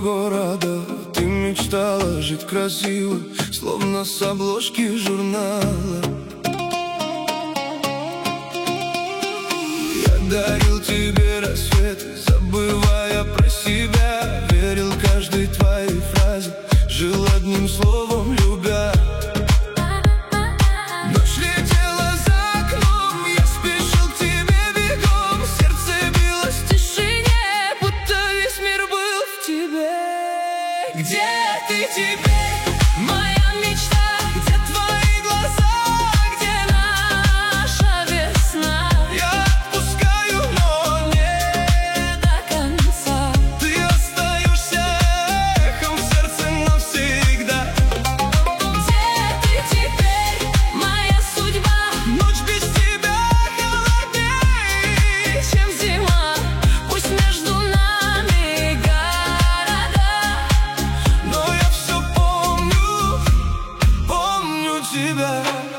города. Ты мечтала жить красиво, словно с обложки журнала. Я дарил тебе рассвет, забывая про себя. Верил каждой твоей фразе, жил одним словом любя. Ночь летела за окном, я спешил к тебе бегом. Сердце билось в тишине, будто весь мир был в тебе. Где ты теперь, моя мечта? Где твои глаза? Где наша весна? Я отпускаю, но не до конца. Ты остаешься эхом в сердце навсегда. Где ты теперь, моя судьба? Ночь без тебя холоднее, чем зима. Пусть между нами города, но я все помню, помню тебя.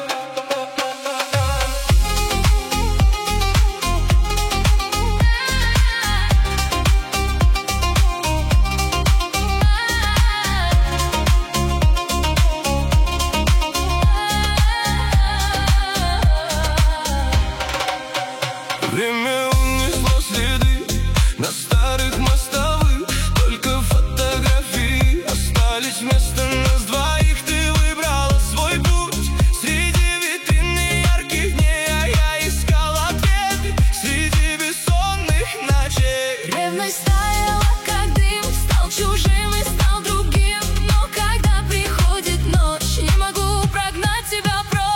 Время унесло следы на старых мостовых. Только фотографии остались вместо нас двоих. Ты выбрала свой путь среди витрин ярких дней, а я искал ответы среди бессонных ночей. Ревность таяла, как дым, стал чужим и стал другим. Но когда приходит ночь, не могу прогнать тебя прочь.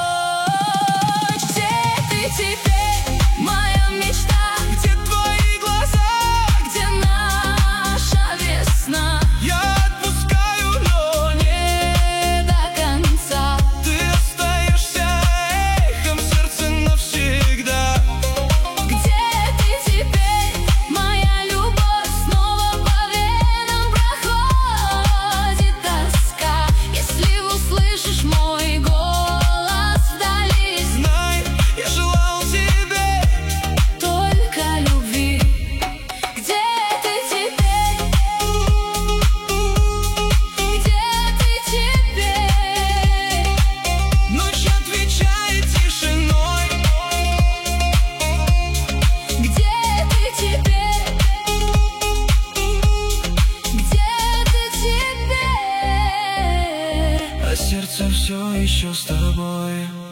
Где ты теперь, моя мечта? Где твои глаза? Где наша весна? Я отпускаю, но не до конца. Ты остаешься эхом в сердце навсегда. Где ты теперь, моя любовь? Снова по венам проходит тоска. Если услышишь мой голос вдали, знай, я желал тебе только любви. Где ты теперь? Где ты теперь? Ночь отвечает тишиной. Где ты теперь? Где ты теперь? А сердце все еще с тобой.